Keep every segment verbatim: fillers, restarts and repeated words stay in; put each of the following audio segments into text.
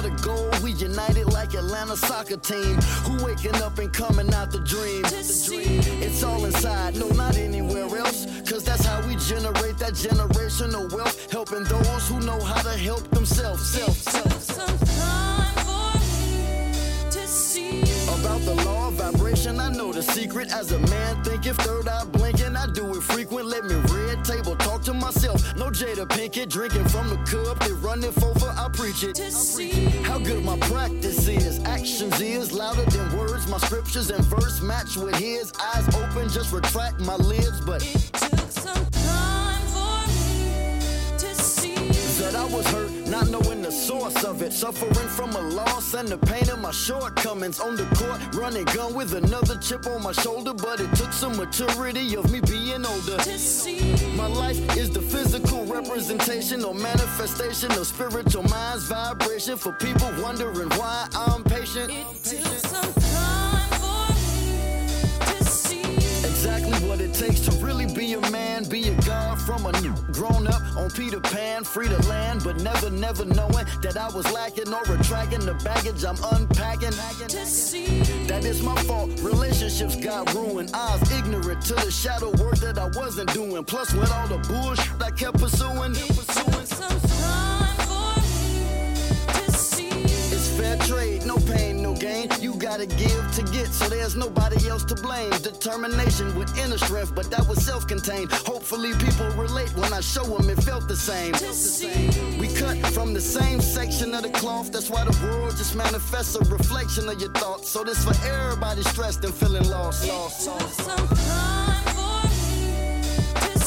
a goal, we united like Atlanta soccer team. Who waking up and coming out the dream? The dream. It's all inside, no, not anywhere else. Cause that's how we generate that generational wealth. Helping those who know how to help themselves. Self, self. Some time for me to see. About the law of vibration, I know the secret. As a man think if third eye blinking, I do it frequent. Let me red table talk to myself. No Jada Pinkett drinking from the cup. They running over, I preach it. To see how good my practice is. Actions is louder than words. My scriptures and verse match with his. Eyes open, just retract my lids. But it took some time for me to see that I was hurt, not knowing the source of it. Suffering from a loss and the pain of my shortcomings. On the court, running gun with another chip on my shoulder. But it took some maturity of me being older to see my life is the physical representation or manifestation of spiritual mind's vibration. For people wondering why I'm patient. It took some time for me to see exactly what it takes to really be a man, be a god from a new grown up on Peter Pan, free to land, but never, never knowing that I was lacking or attracting the baggage I'm unpacking. To see that it's my fault, relationships got ruined. I was ignorant to the shadow work that I wasn't doing. Plus, with all the bullshit I kept pursuing, it took some time for me to see it's fair trade, no pain, no gain. You gotta give to get, so there's nobody else to blame. Determination with inner strength, but that was self-contained. Hopefully people relate when I show them it felt the same. To see We cut from the same section of the cloth. That's why the world just manifests a reflection of your thoughts. So this for everybody stressed and feeling lost, lost, it took lost. some time for me to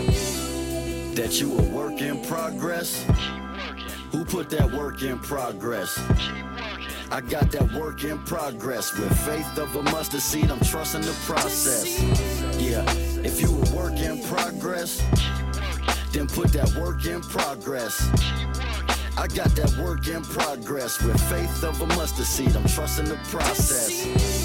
see That you a work in progress. Who put that work in progress? I got that work in progress. With faith of a mustard seed, I'm trusting the process. Yeah, if you a work in progress, then put that work in progress. I got that work in progress. With faith of a mustard seed, I'm trusting the process.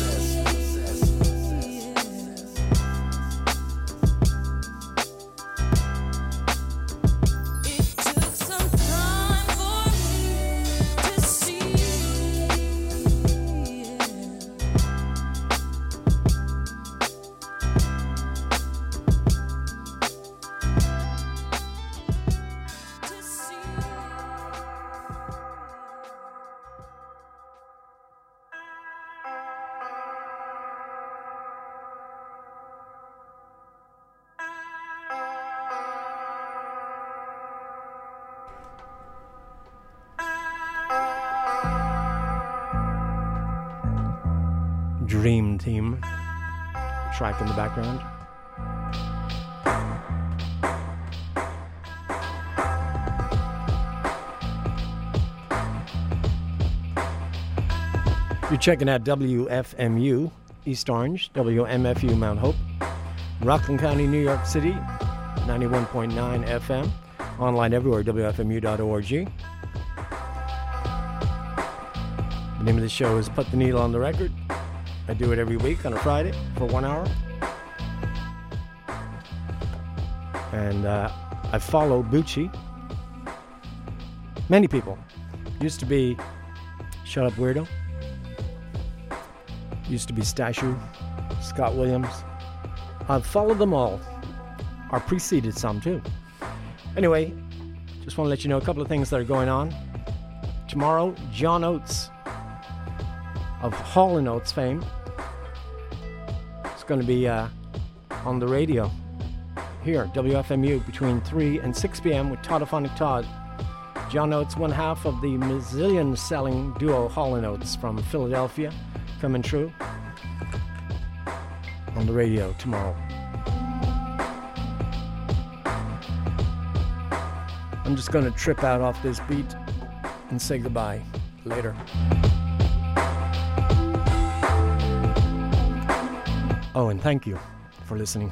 Dream Team track in the background. You're checking out W F M U East Orange, W M F U Mount Hope, Rockland County, New York City, ninety-one point nine F M, online everywhere, W F M U dot org. The name of the show is Put the Needle on the Record. I do it every week on a Friday for one hour. And uh, I follow Bucci. Many people. Used to be Shut Up Weirdo. Used to be Stashu, Scott Williams. I've followed them all. Or preceded some too. Anyway, just want to let you know a couple of things that are going on. Tomorrow, John Oates of Hall and Oates fame is going to be uh, on the radio here, W F M U, between three and six p.m. with Toddophonic Todd. John Oates, one half of the million-selling duo Hall and Oates from Philadelphia, coming true on the radio tomorrow. I'm just going to trip out off this beat and say goodbye later. Oh, and thank you for listening.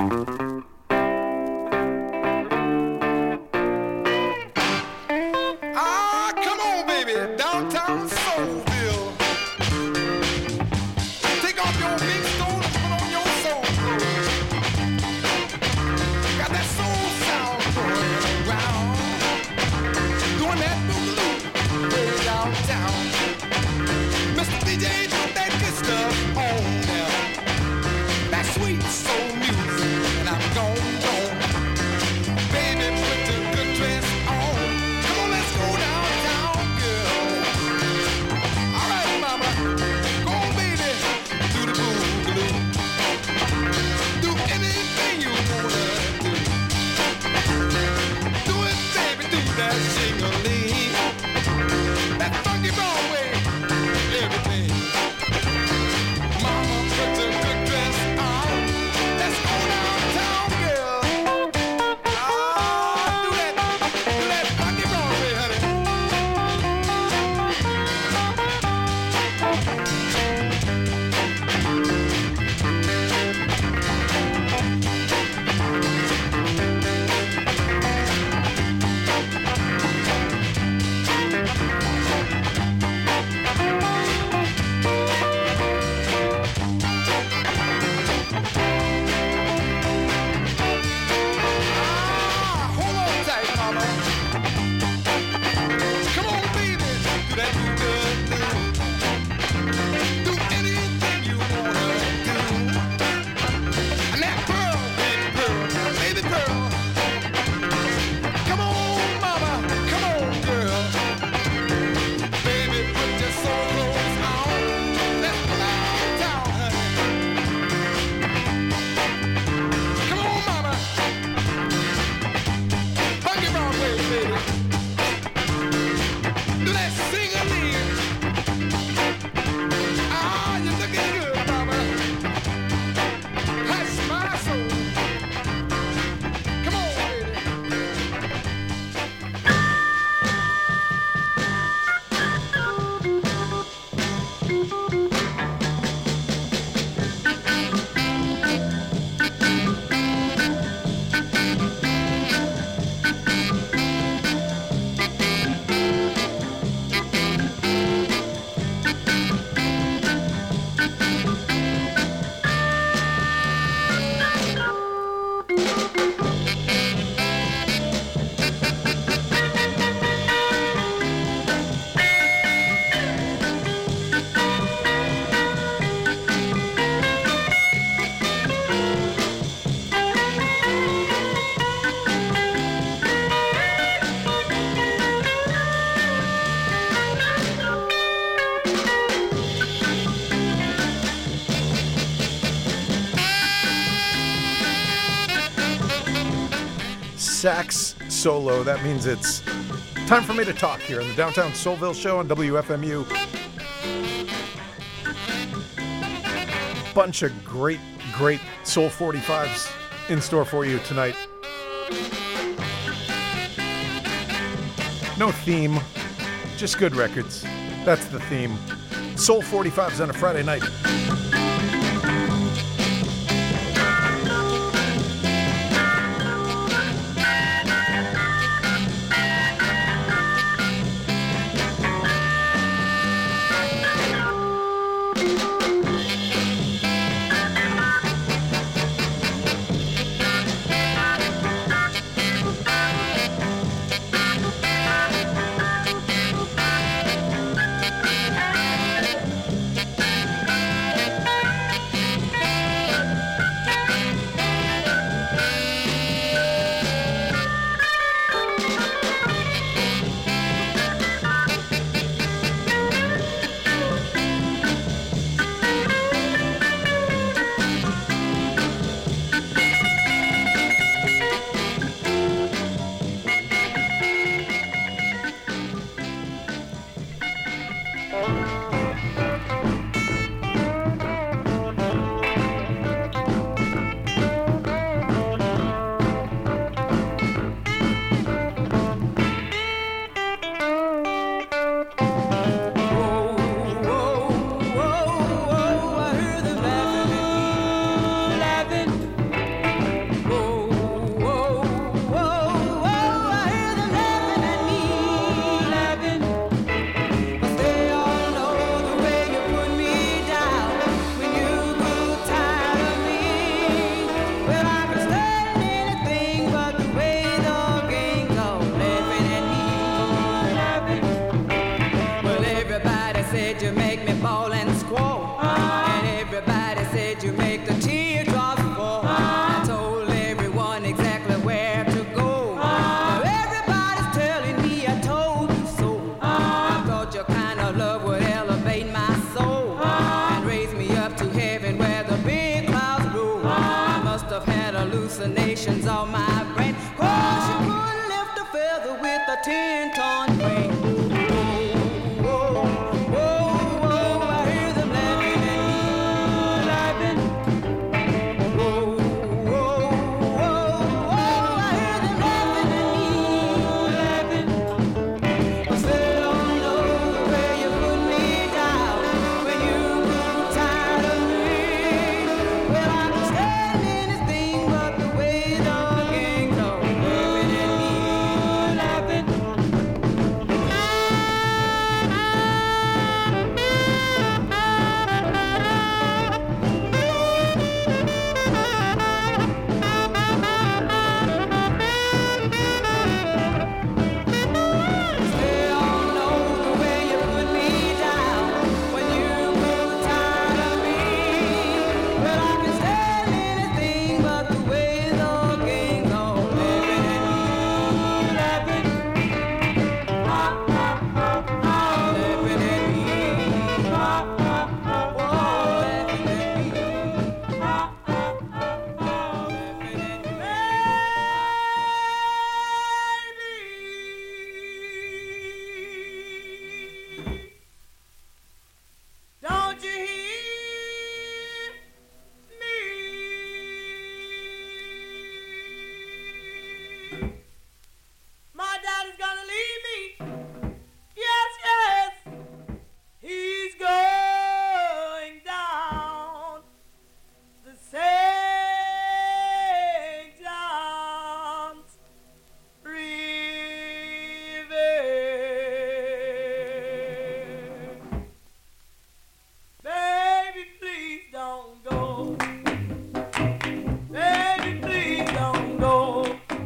Ah, come on, baby, downtown Soulville. Take off your big stone and put on your soul clothes. Got that soul sound going around, doing that boogaloo way downtown. Mister D J, put that good stuff on now. That sweet soul music, and I'm gone, gone. Baby, put the good dress on. Come on, let's go downtown, girl. All right, mama, go on, baby, do the boogaloo. Do anything you wanna do. Do it, baby, do that jingling. That funky Broadway, everything. Mama, put the good dress on. Let's go downtown, girl. Ah, do that, do that funky Broadway, honey. Ah, hold on tight, mama. Come on, baby, do that good thing. Do anything you wanna do. And that pearl, baby pearl, baby pearl. Come on, mama, come on, girl. Baby, put your soul clothes on. Let's go downtown, honey. Come on, mama. Funky Broadway, baby. Do that sing-a-ling. Ah, you're looking good, mama. Hush my soul. Come on, baby. Sax solo. That means it's time for me to talk here on the Downtown Soulville Show on W F M U. Bunch of great, great Soul forty-fives in store for you tonight. No theme, just good records. That's the theme. Soul forty-fives on a Friday night. tin ton queen. Whoa, whoa, whoa, whoa, I hear them laughing and me laughing. Whoa, whoa, whoa, whoa, I hear them laughing and me laughing. I still don't know where you put me down when you grew tired of me. Well, I can stand anything but the way the gang goes, laughing at me, laughing. Still don't know the way you put me down when you grew tired of me. Well, I can stand anything but the way the gang goes, laughing at me, laughing. Ah, ah, ah, ah, laughing at me. Ah, ah, ah, oh, laughing at me. Ah, ah, ah, ah, laughing at me. Baby, don't you hear me? My daddy's gonna leave me. Yes, yes. He's going down the Saint John's River. Baby, please don't go. Baby, please don't go.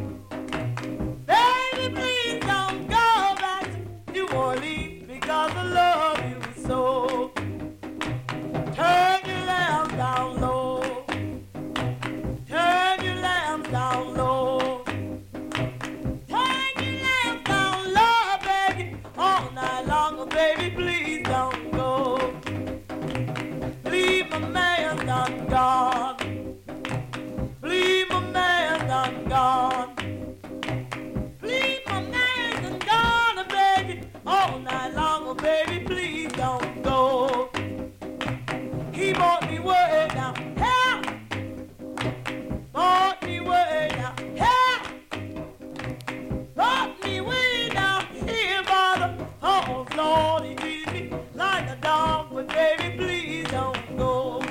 Baby, please don't go back to New Orleans because I love you so. Turn your lamp down low. Turn your lamp down low. Turn your lamp down low, baby, all night long. Oh, baby, please don't go. Leave my man done gone. Leave my man done gone. Leave my man done gone, oh, baby, all night long. Oh, baby, please don't go. He bought me way down here. Bought me way down here. Brought me way down here, father. Oh, Lord, he treated me like a dog, but baby, please don't go.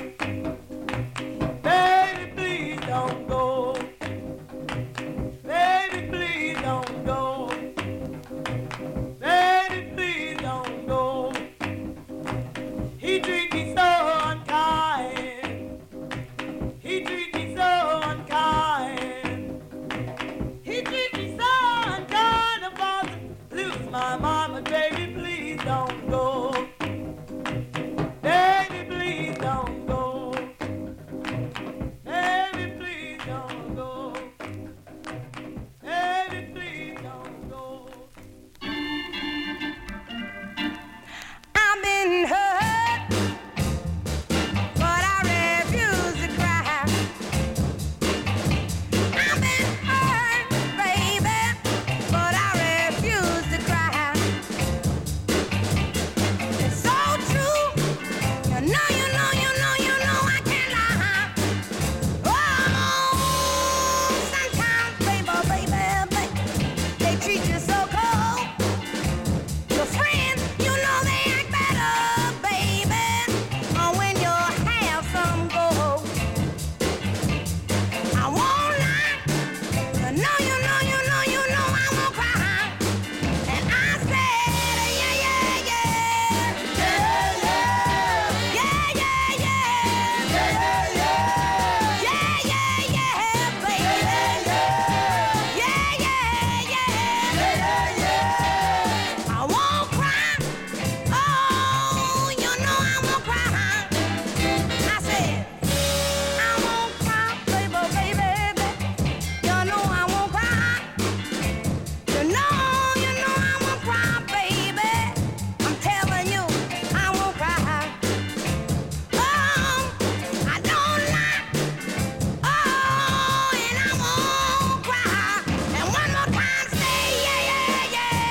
Baby, please don't go. Baby, please don't go. Baby, please don't go. He treat me so unkind. He treat me so unkind. He treat me so unkind. I'm about to lose my mind, but baby, please don't go. Baby, please don't go. Baby, please don't go. Baby, please don't go. I've been hurt, but I refuse to cry. I've been hurt, baby, but I refuse to cry. It's so true. You know, you know, you know, you know I can't lie. Oh, sometimes, baby, baby, baby, they treat you so cold. Your friends, you know they act better, baby, or when you have some gold. I won't lie. You know, you know, you know, you know I won't cry. And I said, yeah, yeah, yeah. Yeah, yeah. Yeah, yeah, yeah. Yeah, yeah. Yeah, yeah, yeah, baby. Yeah, yeah, yeah. Yeah, yeah. I won't cry. Oh, you know I won't cry. I said, I won't cry, baby, baby, baby. You know I won't cry. You know, you know I won't cry, baby. I'm telling you, I won't cry. Oh, I don't lie. Oh, and I won't cry. And one more time, say yeah, yeah, yeah.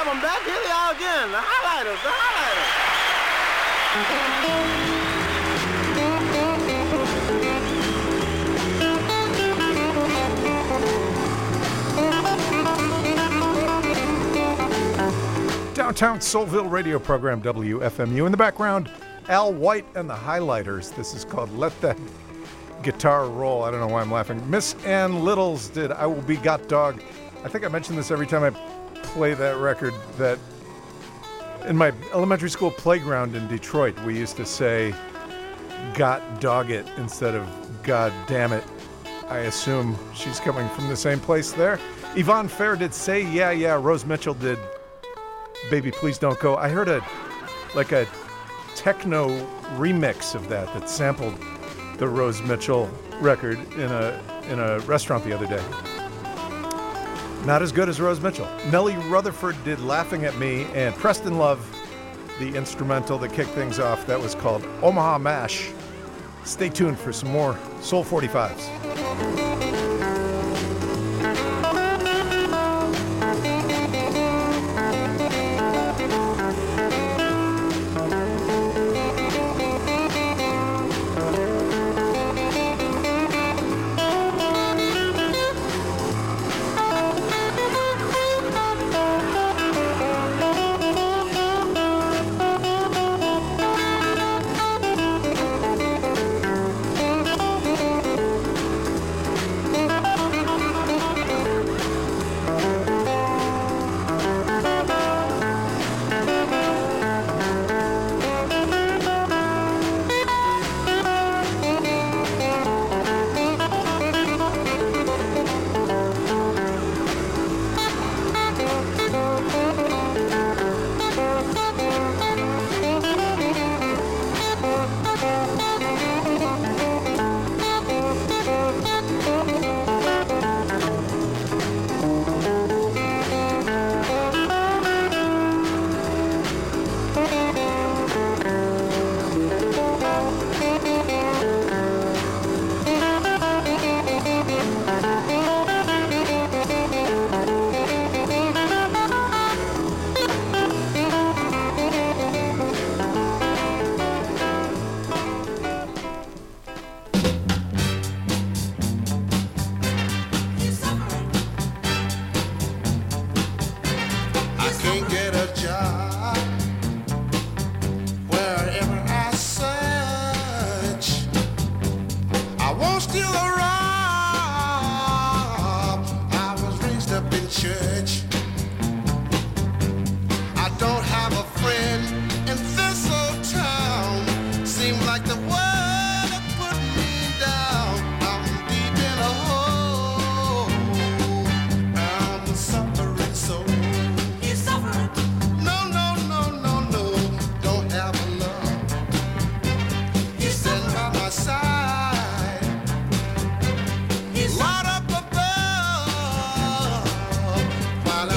album back. Here they are again. The highlighters, the highlighters. Downtown Soulville radio program, W F M U. In the background, Al White and the Highlighters. This is called Let That Guitar Roll. I don't know why I'm laughing. Miss Ann Littles did I Will Be Got Dog. I think I mention this every time I play that record, that in my elementary school playground in Detroit, we used to say, "Got dog it," instead of "God damn it." I assume she's coming from the same place there. Yvonne Fair did Say Yeah Yeah. Rose Mitchell did Baby Please Don't Go. I heard a like a techno remix of that that sampled the Rose Mitchell record in a in a restaurant the other day. Not as good as Rose Mitchell. Nellie Rutherford did Laughing at Me, and Preston Love, the instrumental that kicked things off, that was called Omaha Mash. Stay tuned for some more Soul forty-fives. While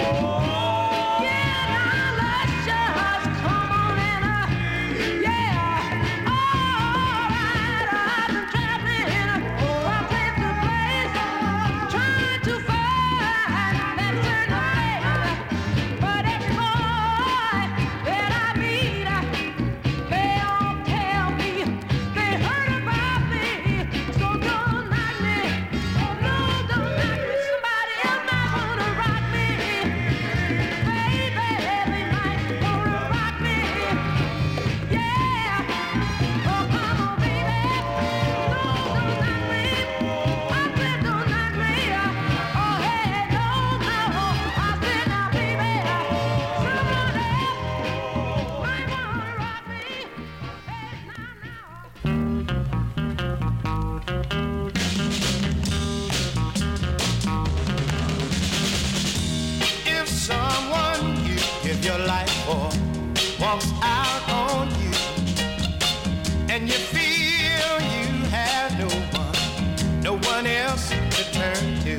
If someone you give your life for walks out on you, and you feel you have no one, no one else to turn to,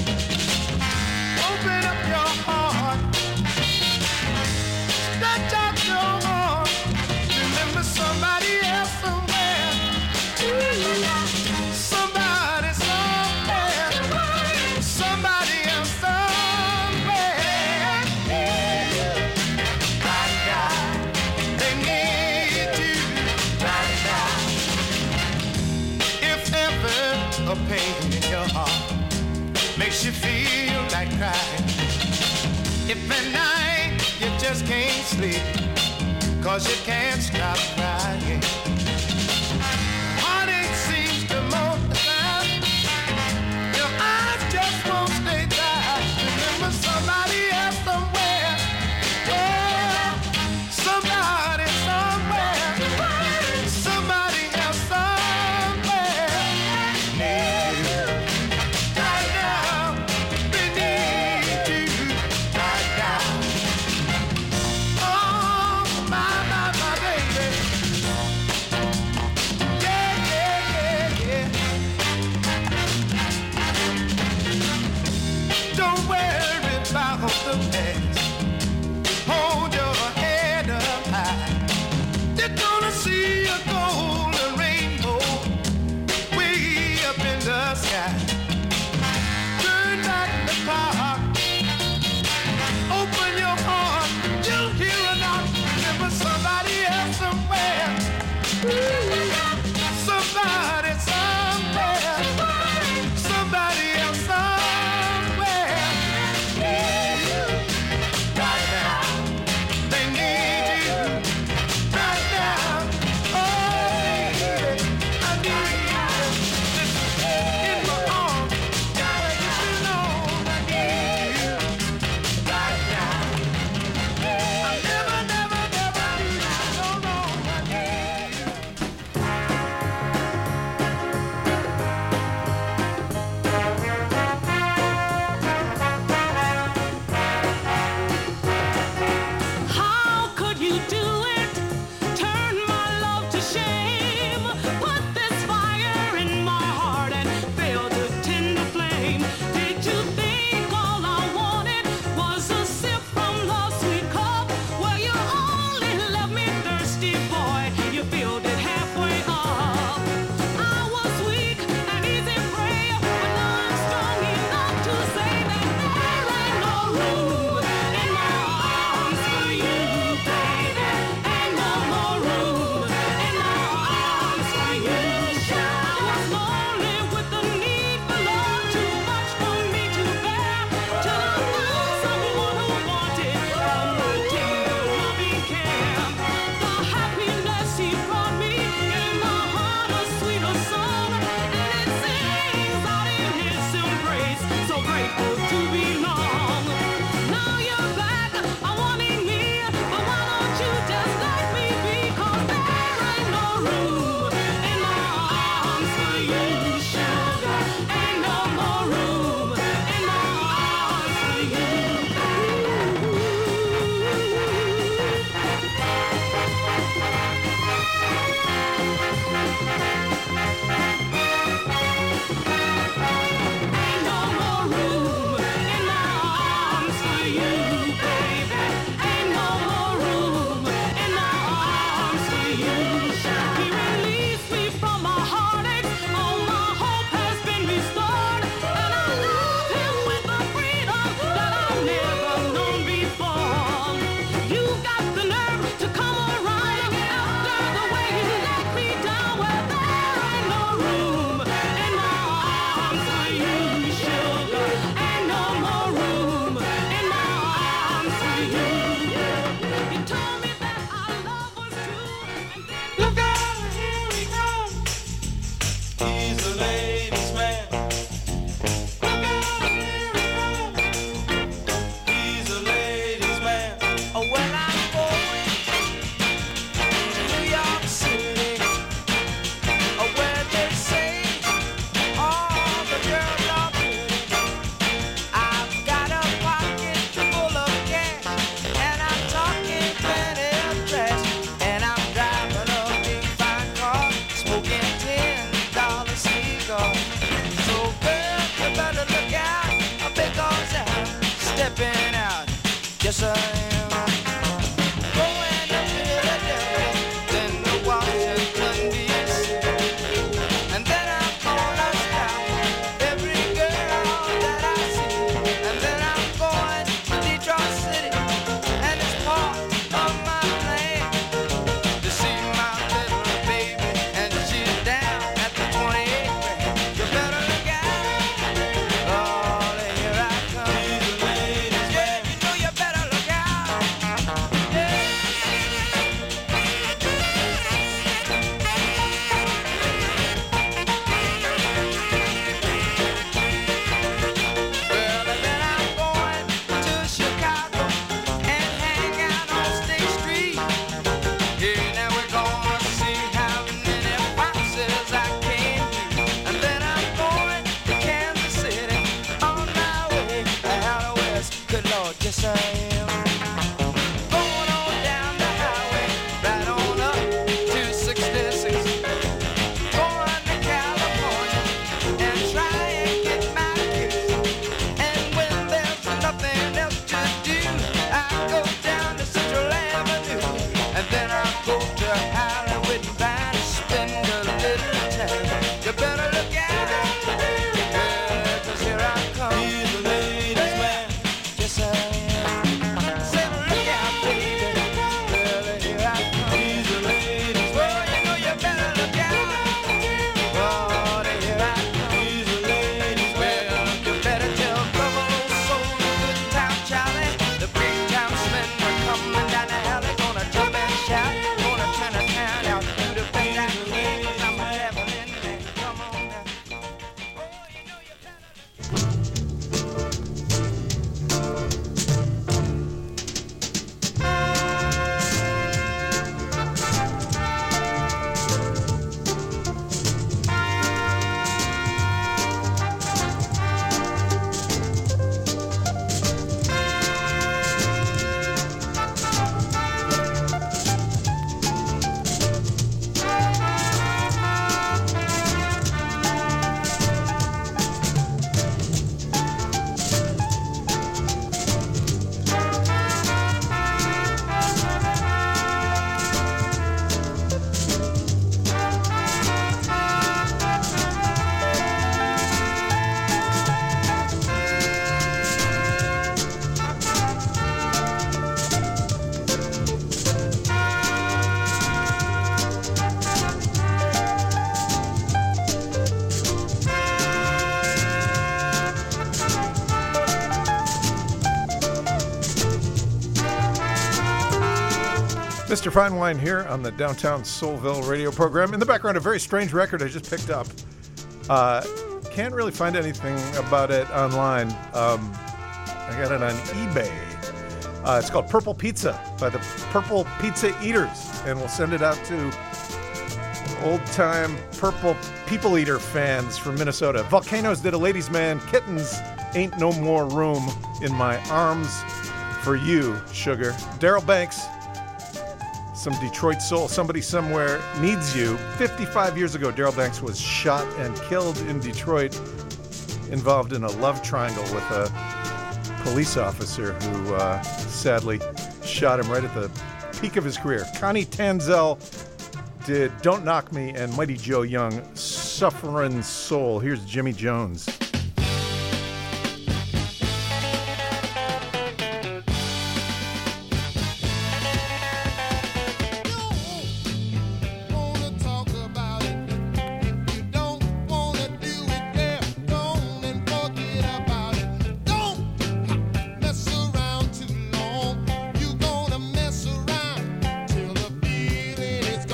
open up your heart, stretch out your arm, remember somebody else somewhere. Ooh, somebody somewhere, somebody else somewhere. Right now, they need you. Right now, if ever a pain in your heart makes you feel like crying, if at night you just can't sleep, cause you can't stop crying, heartache seems to multiply, your eyes just won't stay dry. Remember somebody else somewhere, yeah, somebody somewhere, somebody else somewhere needs you. Right now, they need you. Right now, oh my, my, my baby, yeah, yeah, yeah, yeah. Don't worry about the past. Hold your head up high. You're gonna see a golden rainbow way up in the sky. Turn back the clock. Open your heart. You'll hear a knock. Remember somebody else somewhere. Somebody somewhere. Somebody else somewhere. Yes, I am. Going up to the devil, then to Washington, D C And then I'm gonna stop every girl that I see. And then I'm going to Detroit City, and it's part of my plan to see my little baby, and she's down at the twenty-eight grand. You better look out. Oh, here I come. These ladies, yeah, you know you better look out. Yeah. Well, and then I'm going to Chicago and hang out on State Street. Yeah, now we're gonna see how many boxes I can do. And then I'm going to Kansas City on my way out west. Good Lord, yes I am. Going on down the highway, right on up to sixty-six. Going to California and try and get my kicks. And when there's nothing else to do, I go down to Central Avenue. And then I go to Hollywood and try to spend a little time. You better look out. Yeah, 'cause here I come. He's the ladies' man. Yes, I am. Say, look out, baby. Well, here I come. He's the ladies' man. Well, you know you better look out. Oh, here I come. He's the ladies' man. Well, you better tell Buffalo Soul, Good Time Charlie, the big time men are coming down the alley, gonna jump and shout, gonna turn the town out, do the thing I can, 'cause I'm a devil in there. Come on now. Oh, you know you better. Mister Fine Wine here on the Downtown Soulville radio program. In the background, a very strange record I just picked up. Uh, can't really find anything about it online. Um, I got it on eBay. Uh, it's called Purple Pizza by the Purple Pizza Eaters, and we'll send it out to old-time Purple People Eater fans from Minnesota. Volcanoes did a Ladies' Man. Kittens, Ain't No More Room in My Arms for You, Sugar. Daryl Banks, some Detroit soul. Somebody Somewhere Needs You. fifty-five years ago, Daryl Banks was shot and killed in Detroit, involved in a love triangle with a police officer who uh, sadly shot him right at the peak of his career. Connie Tanzel did Don't Knock Me, and Mighty Joe Young, Sufferin' Soul. Here's Jimmy Jones.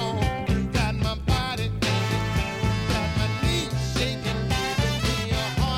Got my body, got my knees shaking, giving me a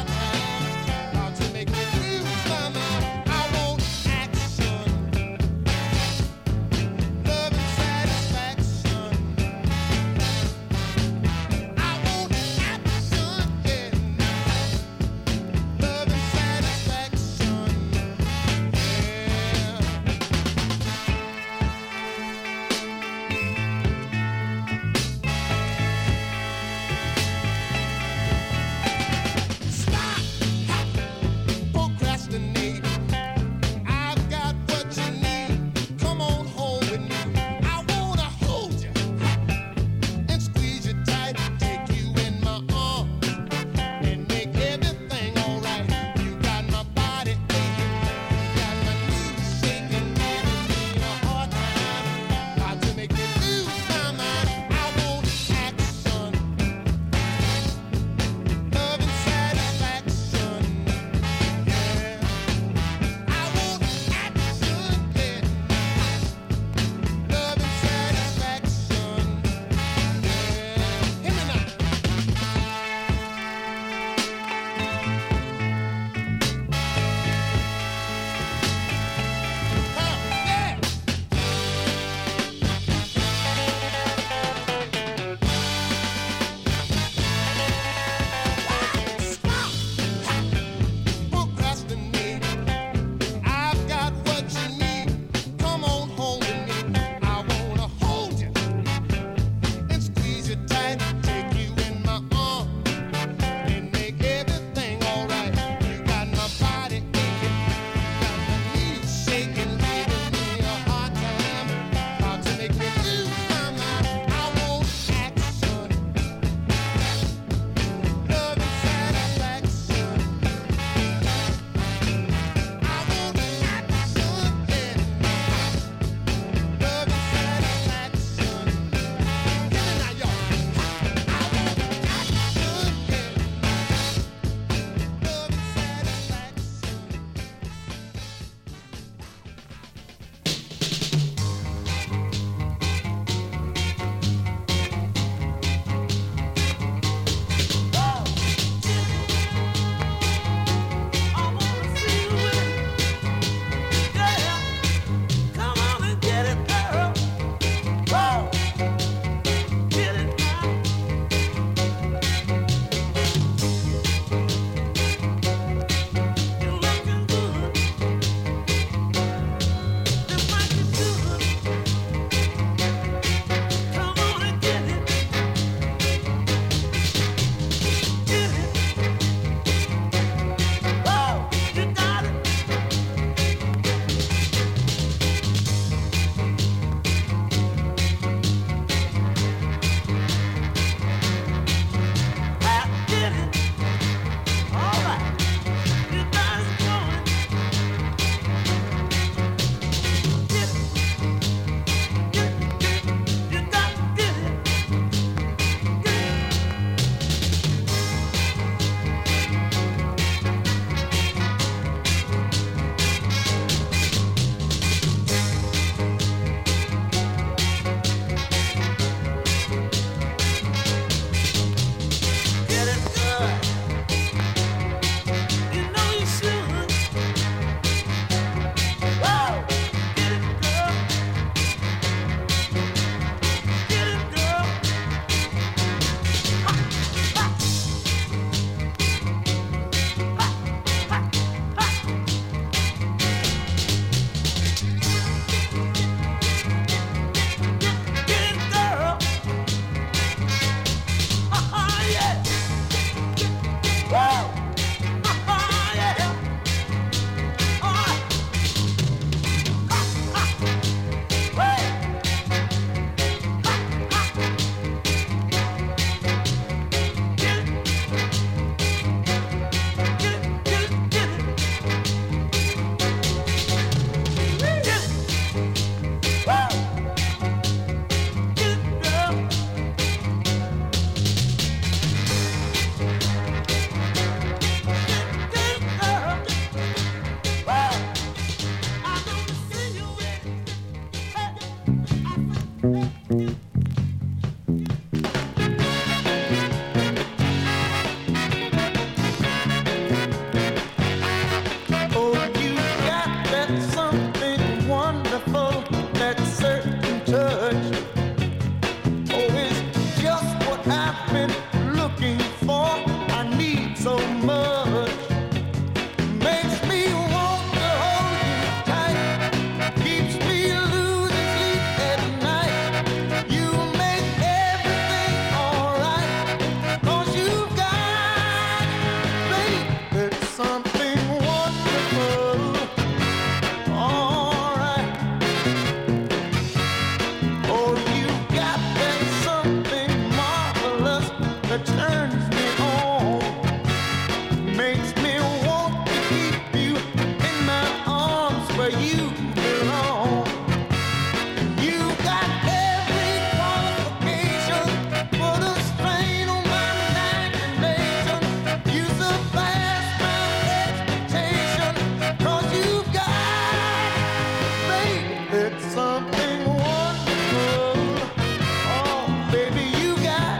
where you belong. You got every qualification, put a strain on my imagination. You surpass my expectation, 'cause you've got, baby, it's something wonderful. Oh, baby, you got.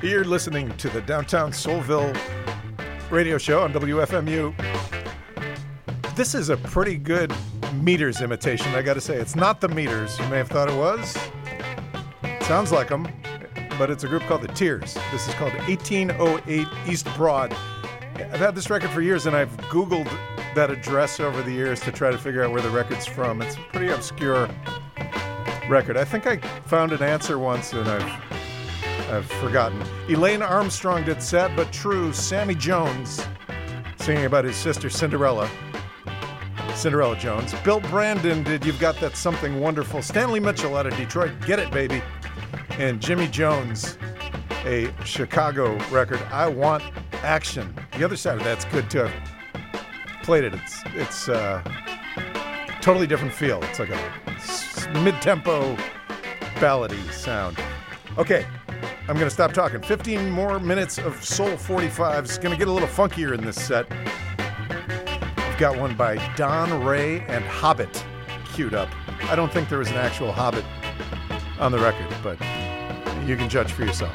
You're listening to the Downtown Soulville radio show on W F M U. This is a pretty good Meters imitation, I gotta say. It's not the Meters. You may have thought it was. Sounds like them, but it's a group called the Tears. This is called eighteen oh eight East Broad. I've had this record for years, and I've Googled that address over the years to try to figure out where the record's from. It's a pretty obscure record. I think I found an answer once, and I've I've forgotten. Elaine Armstrong did Sad But True. Sammy Jones singing about his sister Cinderella. Cinderella Jones. Bill Brandon did You've Got That Something Wonderful. Stanley Mitchell out of Detroit, Get It Baby. And Jimmy Jones, a Chicago record, I Want Action. The other side of that's good too. I've played it. It's it's uh, totally different feel. It's like a s- mid-tempo ballady sound. Okay, I'm going to stop talking. fifteen more minutes of Soul forty-fives. Going to get a little funkier in this set. I've got one by Don Ray and Hobbit queued up. I don't think there was an actual Hobbit on the record, but you can judge for yourself.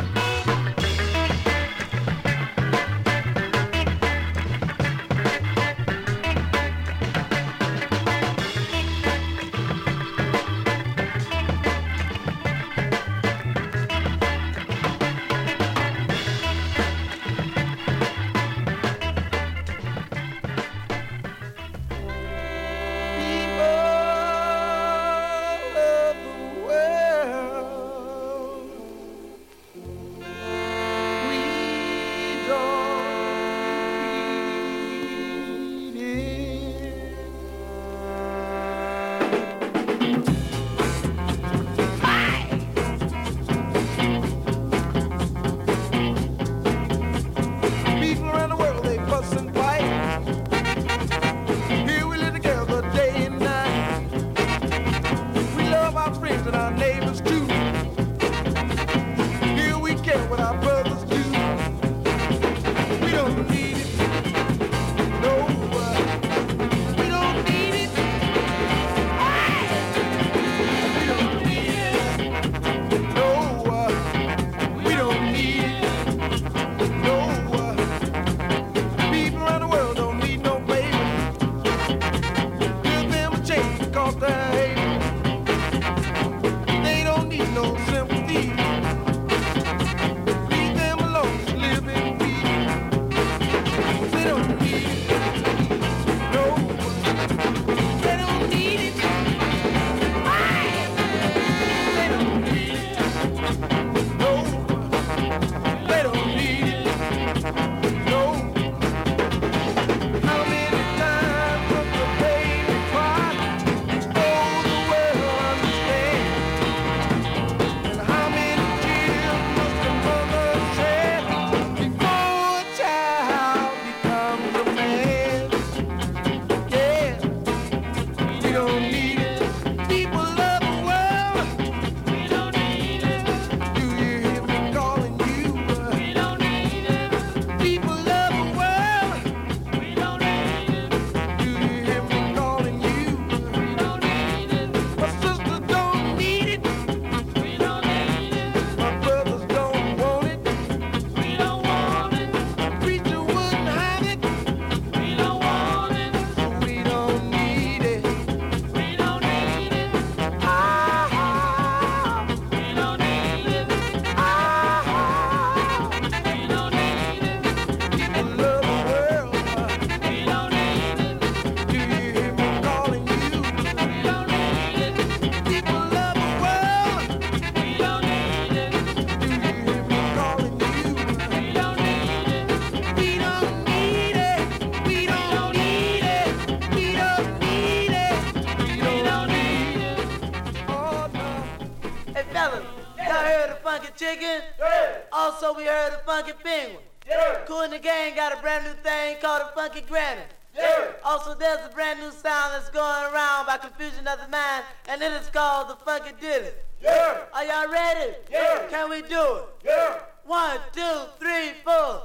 Chicken. Yeah. Also, we heard the Funky Penguin. Yeah. Kool and the Gang got a brand new thing called the Funky Granny. Yeah. Also, there's a brand new sound that's going around by Confusion of the Mind, and it is called the Funky Dilly. Yeah. Are y'all ready? Yeah. Can we do it? Yeah. One, two, three, four.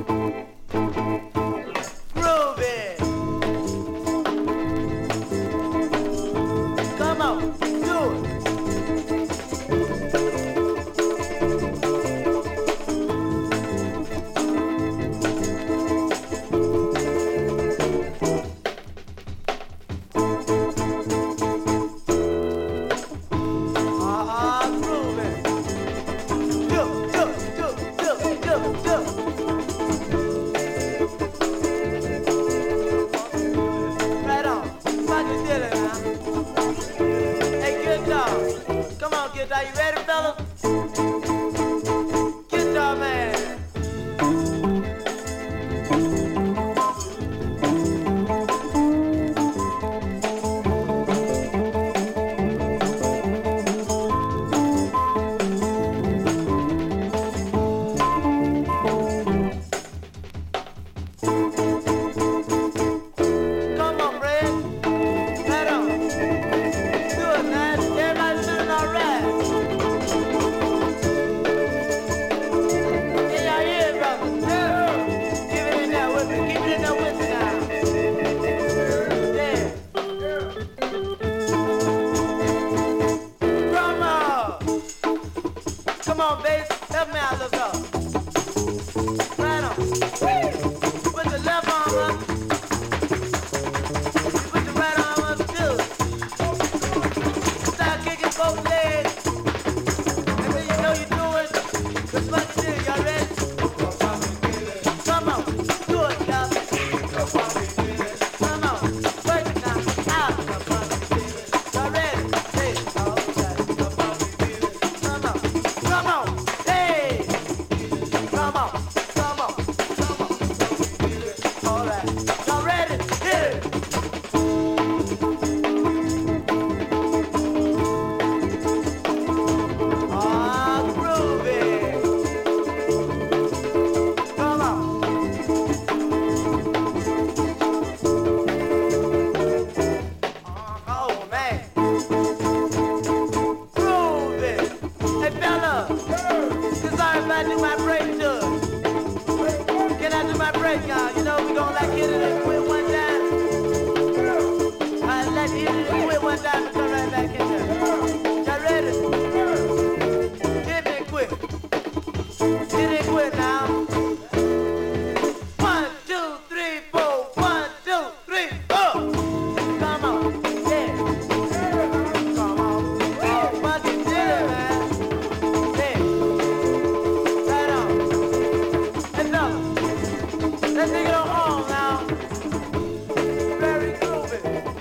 Groovy. Come on, do it. now. Hey, guitar. Come on, guitar. You ready, fellas? Guitar man. Come on, Fred. Right on. Do it, man. Everybody's doing all right. Can y'all hear it, brother? Give it in there with me. Keep it in there with me now. Yeah. Come on. Come on, bass. Help me out a little bit. Right on. Put the left arm up. You put the right arm up too. Start kicking both legs. And then you know you're doing what's what to do. Y'all ready? Come on. Do it, y'all. Come on. Work it now. Out. Y'all ready? Hey. Come on. Come on. Hey. Come on. Come on. Come on. All right. Y'all ready? Hit it. Ah, groovy. Come on. Oh, man. Groovy. Hey, fella. This all if I do my break too. Can I do my break, y'all? You know, we gonna like hit it and quit one time. I let hit it and quit one time and come right back in there. Y'all ready? Hit it and quit. Hit it and quit now. One, two, three, four. One, two, three, four. Come on. Yeah. Come on. Oh, fucking did it, man. Yeah. Right on. Hey, fellas. Let's take it on home now. Very groovy.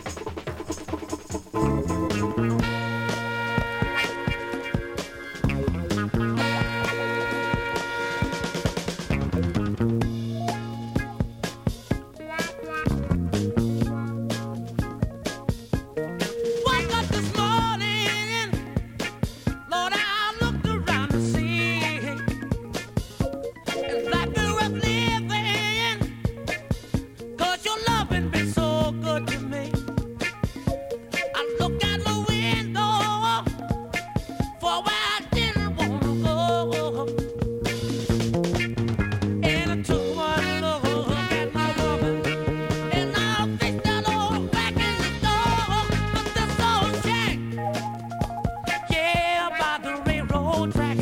Woke up this morning, Lord, I looked around to see if life is worth living, 'cause your loving been so good to me. I look out my window for where I didn't wanna go, and I took one look at my woman, and I fixed that old back in the door. But this old shack, yeah, by the railroad track,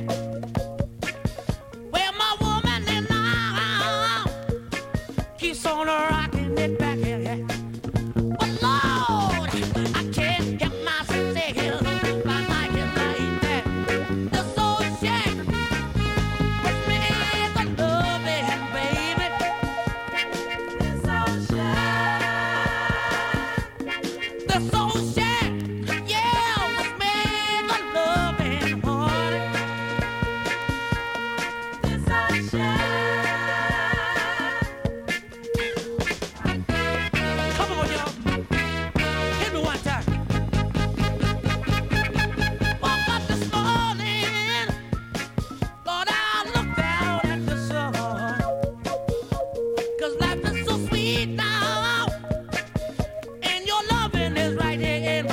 where my woman and I keeps on rocking it back. But Lord, I can't help myself by liking like that. This old shack was made for loving, baby. This old shack, this old shack, yeah, was made for loving, honey. This old shack. Come on, y'all. Hit me one time. Woke up this morning, Lord, I looked out at the sun, 'cause life is so sweet now, and your loving is right here in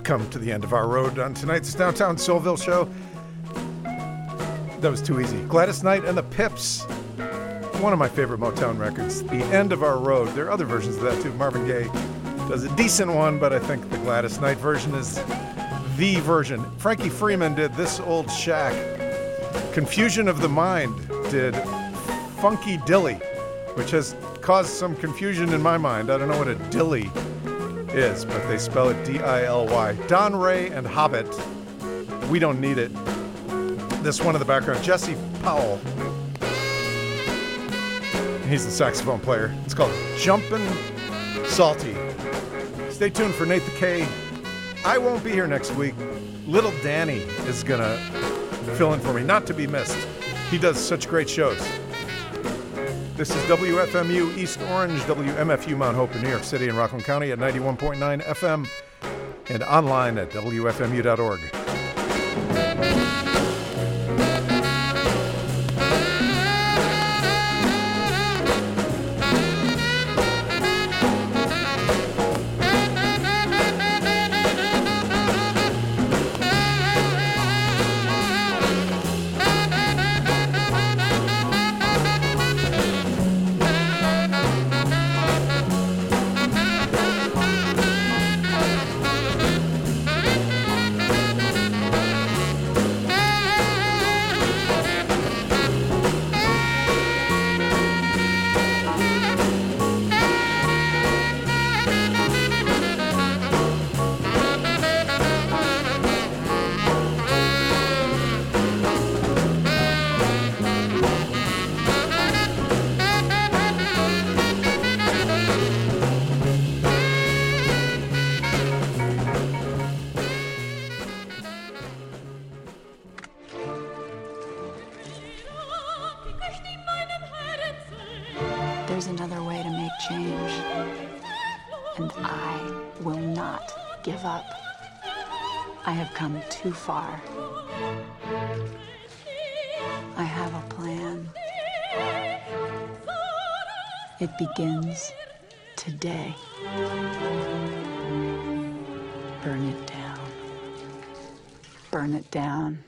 come to the end of our road on tonight's Downtown Soulville show. That was too easy. Gladys Knight and the Pips. One of my favorite Motown records. The End of Our Road. There are other versions of that too. Marvin Gaye does a decent one, but I think the Gladys Knight version is the version. Frankie Freeman did This Old Shack. Confusion of the Mind did Funky Dilly, which has caused some confusion in my mind. I don't know what a dilly is, but they spell it D I L Y. Don Ray and Hobbit, We Don't Need It. This one in the background, Jesse Powell. He's the saxophone player. It's called Jumpin' Salty. Stay tuned for Nate the K. I won't be here next week. Little Danny is going to fill in for me, not to be missed. He does such great shows. This is W F M U East Orange, W M F U Mount Hope in New York City and Rockland County at ninety-one point nine F M and online at W F M U dot org. There's another way to make change, and I will not give up. I have come too far. I have a plan. It begins today. Burn it down. Burn it down.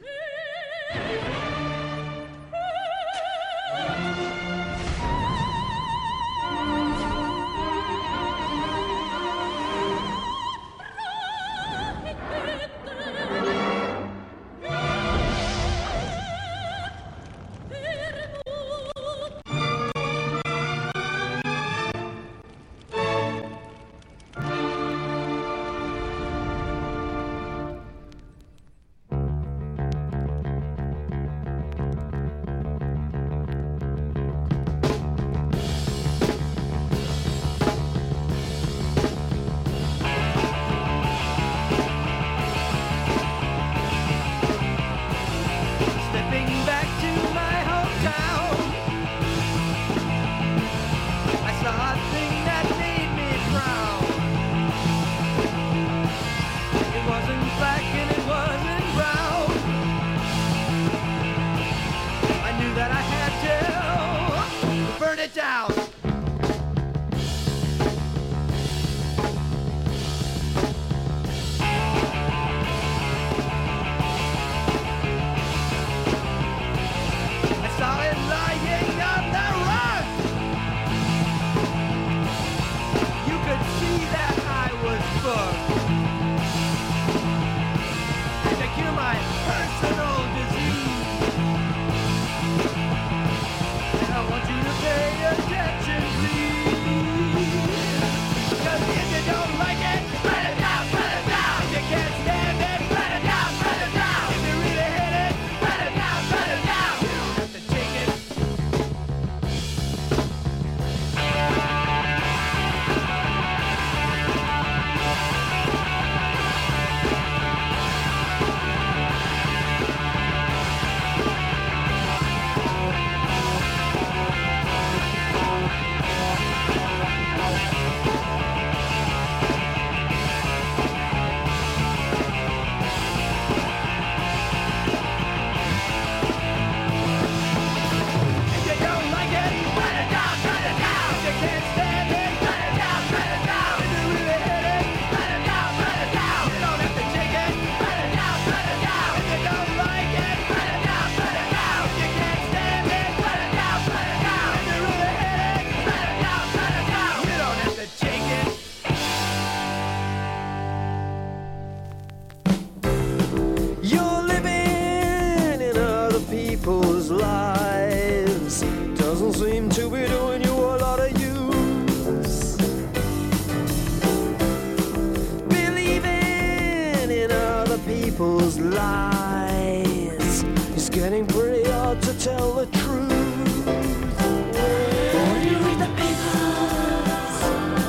people's lies. It's getting pretty hard to tell the truth. When you read the papers,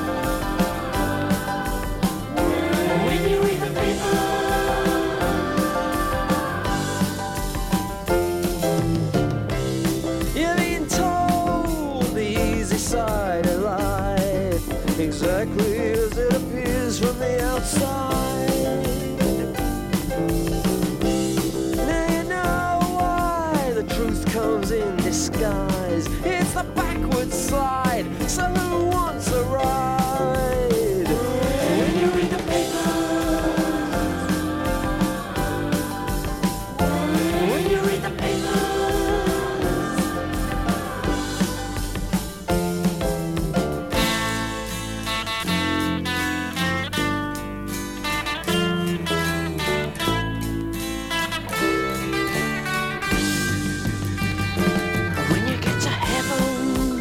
when you read the papers, you're being told the easy side of life, exactly as it appears from the outside. Now you know why the truth comes in disguise. It's the backward slide, so who wants a ride? When you read the papers, when you read the papers, when you get to heaven,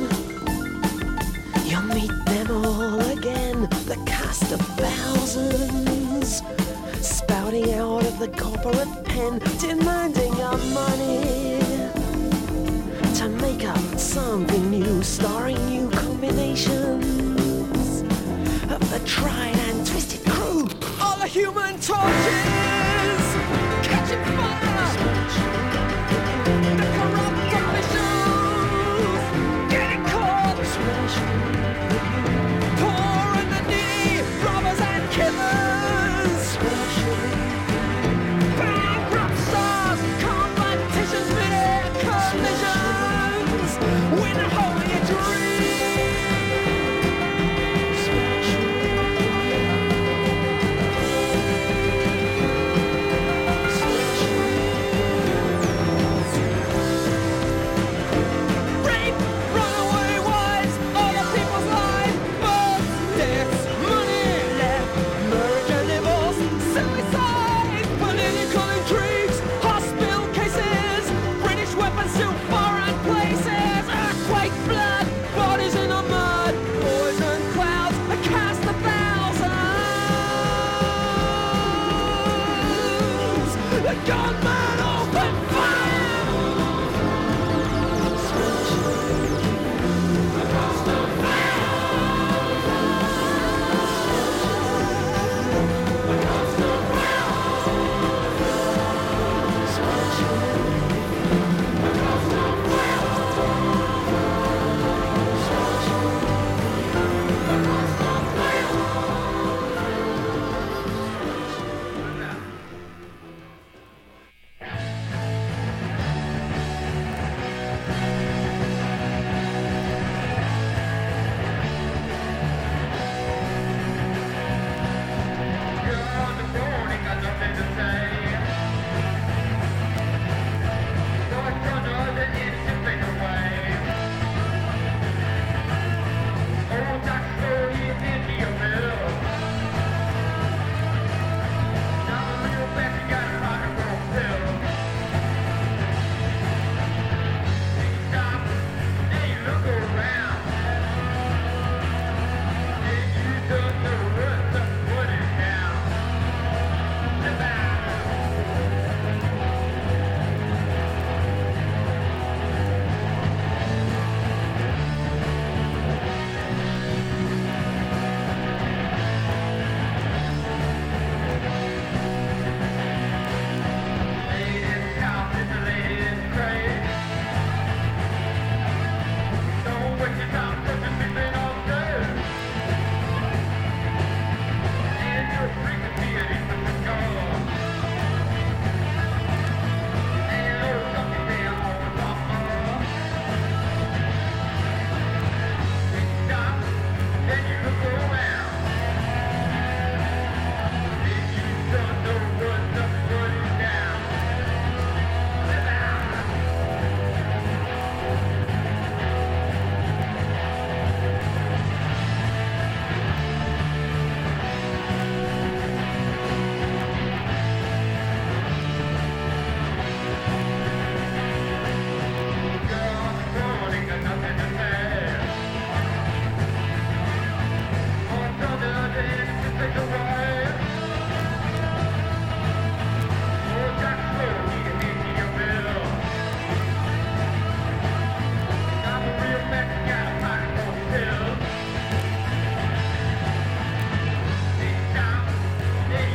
you'll meet them all again. The cast of thousands spouting out of the corporate pen, demanding our money to make up something new, starring new combinations of the tried and twisted crew. All the human torches catching fire. The corrupt officials getting caught. Poor and the needy, robbers and killers. Bankrupt stars, competitions, mid-air collisions. Win a holy rape, runaway wives, all the people's lives, births, deaths, money left, marriage and divorce, suicide, political intrigues, hospital cases, British weapons to foreign places, earthquake, blood, bodies in the mud, poison clouds, a cast of thousands, the gunman.